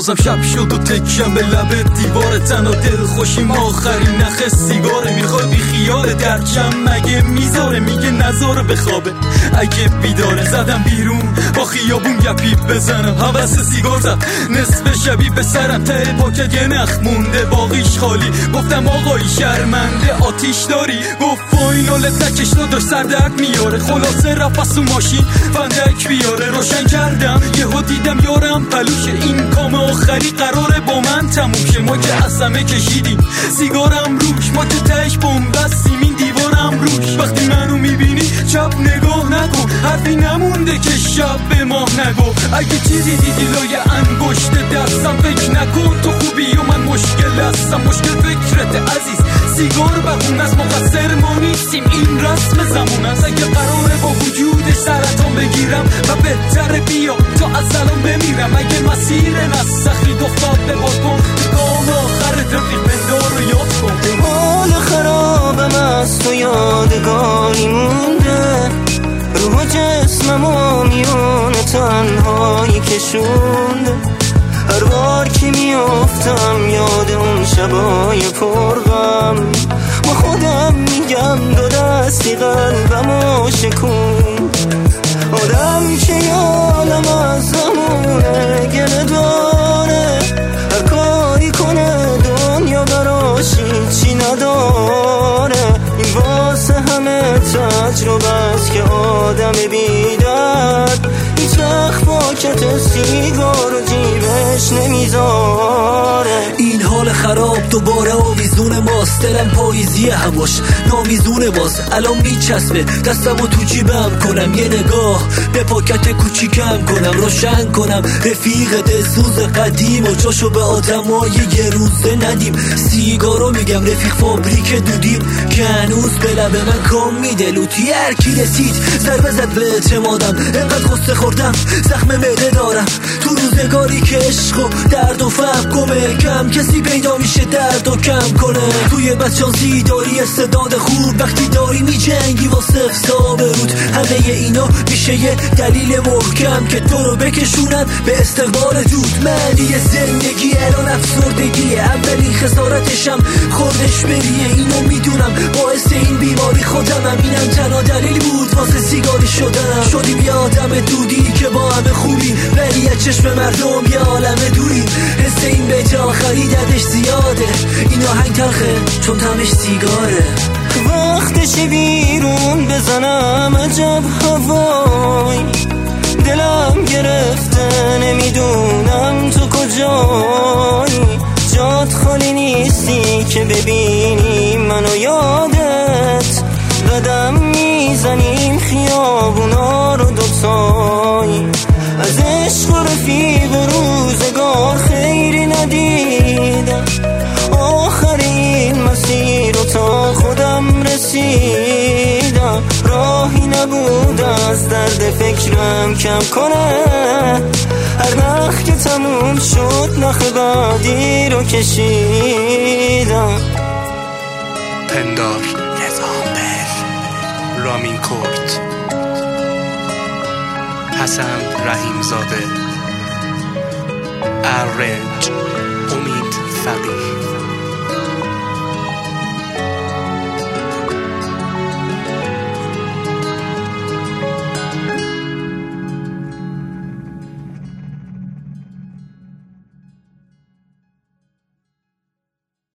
بازم شب شد و تکیم به لب دیوار، تنها دل خوشیم آخرین نخ سیگاره. میخوای بی خیال درچم مگه میذاره، میگه نذاره بخوابه اگه بیداره. زدم بیرون با خیابون گپی بزنم، حوث سیگار زد نصف شبی به سرم، ته پاکت یه نخ مونده باقیش خالی. گفتم آقایی شرمنده آتیش داری؟ گفت فاینال تکش داشت سر درد میاره. خلاصه رفت از تو ماشین فندک بیاره. روشن کردم یهو دیدم یارم پلوشه، این کام آخری قراره با من تموم شه. ما که از همه کشیدیم سیگارم روش، ما که تهش بومبستیم این دیوارم روش. وقتی منو میبینی چپ نگاه نکن، حرفی نمونده که شب به ماه نگو. اگه چیزی دیدی لای انگشت دستم فکر نکن تو خوبی و من مشکل هستم. مشکل فکرت عزیز، سیگار بخون از مقصر ما نیستیم، این رسم زمان است. اگه قراره با وجودش سرطان بگیرم و بهتره بیا تا از الان بمیرم. اگه مسیر نسخی دختاد به باد کن، گام آخر رفیق بندار رو یاد کن. حال خرابم از تو یادگاری مونده، روح جسمم و میون تنهایی کشونده. هر بار که میافتم یاد اون شبای پرغم، با خودم میگم دو دستی قلبمو شکون. آدم که یالم از زمونه گله داره، هر کاری کنه دنیا براش چی نداره. این واسه همه تجربه است که آدم بیدرد هیچ وقت پاکت سیگار و جیبش نمیذاره. این حال خراب دوباره آویزون ماست، دلم پاییزی هماش نامیزونه باز. الان میچسبه دستم و تو جیبم کنم، یه نگاه به پاکت کوچیکم کنم. روشن کنم رفیق دلسوز قدیم و جاشو به آدمای یه روزه ندیم. سیگارو میگم رفیق فابریک دودیم که هنوز به لب من کام میده. لوتی هرکی رسید ضربه زد به اعتمادم، انقدر غصه خوردم زخم معده دارم. تو روزگاری که عشق و درد و فهم گمه، کم کسی پیدا میشه درد و کم کنه. توی بچانسی داری استعداد خوب، وقتی داری میجنگی واسه افضا برود. همه اینا میشه یه دلیل محکم که تو رو بکشونن به استقبال دود. معنی زندگی الان افسردگیه، اولین خسارتشم خوردش بریه. اینو میدونم باعث این بیماری خودمم، اینم تنها دلیل بود واسه سیگاری شدم. شدیم یه آدم دودی که با همه خوبی، ولی از چشم مردم یه عالم دوریم. حس این بیت آخری دردش زیاده، این آهنگ تلخه چون طعمش سیگاره. وقتش بیرون بزنم عجب هوای، دلم گرفته نمیدونم تو کجایی. جات خالی نیستی که ببینی منو یادت، قدم میزنیم خیابونا رو دوتایی. از عشق و رفیق و روزگار خیری ندیدم، آخرین مسیر رو تا خودم رسیدم. راهی نبود از درد فکرم کم کنه، هر نخ که تموم شد نخ بعدی رو کشیدم. پندار رامین کورت، حسن رحیم زاده، ارنج امید